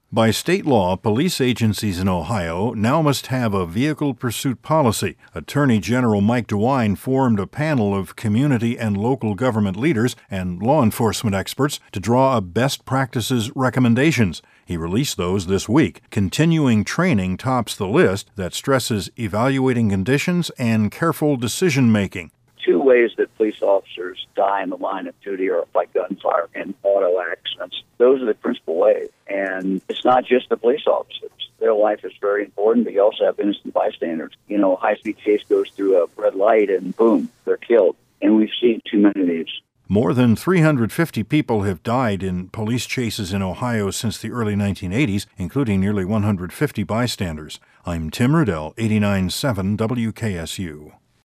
By state law, police agencies in Ohio now must have a vehicle pursuit policy. Attorney General Mike DeWine formed a panel of community and local government leaders and law enforcement experts to draw up best practices recommendations. He released those this week. Continuing training tops the list that stresses evaluating conditions and careful decision-making. Two ways that police officers die in the line of duty are by gunfire and auto accidents. Those are the principal ways. And it's not just the police officers. Their life is very important, but you also have innocent bystanders. You know, a high-speed chase goes through a red light and boom, they're killed. And we've seen too many of these. More than 350 people have died in police chases in Ohio since the early 1980s, including nearly 150 bystanders. I'm Tim Rudell, 89.7 WKSU.